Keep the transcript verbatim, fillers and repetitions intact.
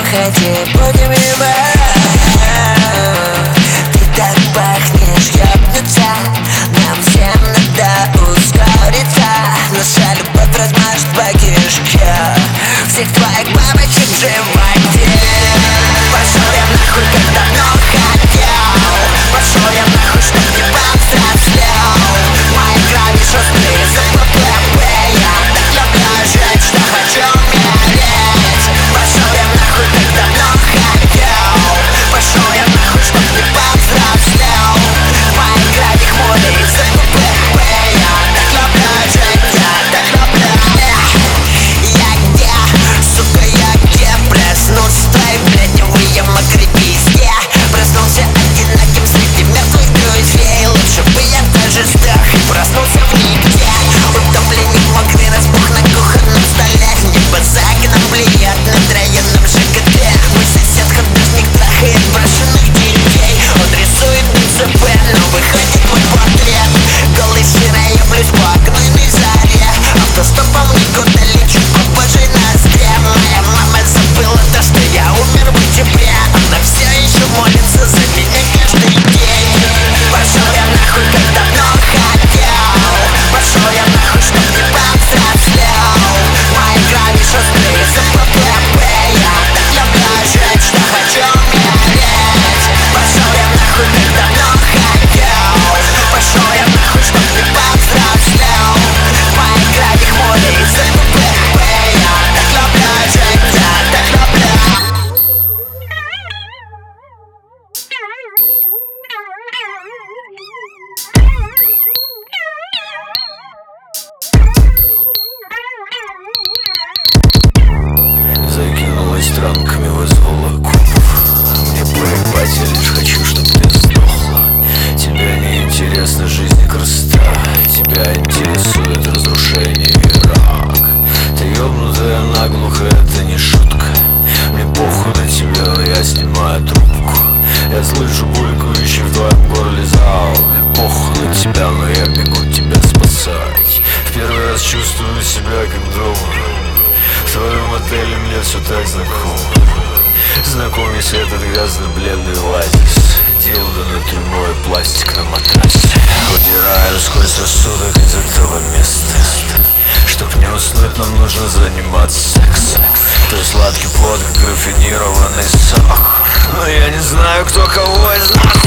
Выходи, будем мимо. Ты так пахнешь, ёбнуться. Нам всем надо ускориться. Наша любовь размажет по кишке всех твоих бабочек в животе. Пошел я нахуй, как давно хотел. Пошел я нахуй, чтоб не повзрослел. Мои грани шустрые за ППП. Я так люблю жить, что хочу умереть. Пошел я нахуй, как давно хотел. Пошел я нахуй, чтоб не повзрослел. Мои грани хмурые за ППП. Я так люблю жить, я так люблю. Я где, сука, я где? Проснулся в твоей бредневые мокрой пизде. Проснулся одиноким среди мертвых друзей. Лучше бы я даже сдох и проснулся в нигде. Утопленник мокрый разбух на кухонном столе. Небо за окном блюет над районом ЖКТ. Мой сосед художник трахает брошенных детей. Он рисует ДЦП, но выходит мой портрет. Голый сырой еблюсь по огненной заре. Автостопом никуда лечу по божьей ноздре. Моя мама забыла то, что я умер в октябре. Она все еще молится за меня каждый день. Пошел я нахуй, как давно хотел. Пошел я нахуй, чтоб не повзрослел. Мои грани шустрые за ППП. Я так люблю жить, что хочу умереть. Пошел я нахуй, как давно хотел. Пошел я нахуй, чтоб не повзрослел. Мои грани хмурые за ППП. Я так люблю жить, я так люблю. Закинулась транками, вызвала копов. Мне поебать, я лишь хочу, чтоб ты сдохла. Тебя не интересна жизнь и красота. Тебя интересует разрушение и рак. Ты ёбнутая наглухо, это не шутка. Мне похуй на тебя, я снимаю трубку. Я слышу булькающий в твоем горле зал. Мне похуй на тебя, но я бегу тебя спасать. В первый раз чувствую себя как дома. В твоем отеле мне все так знакомо. Знакомись, этот грязно-бледный оазис. Дилдо на трюмо и пластик на матрасе. Удираю сквозь рассудок из этого места. Чтоб не уснуть, нам нужно заниматься сексом. Ты сладкий плод, как рафинированный сахар. Но я не знаю, кто кого из нас.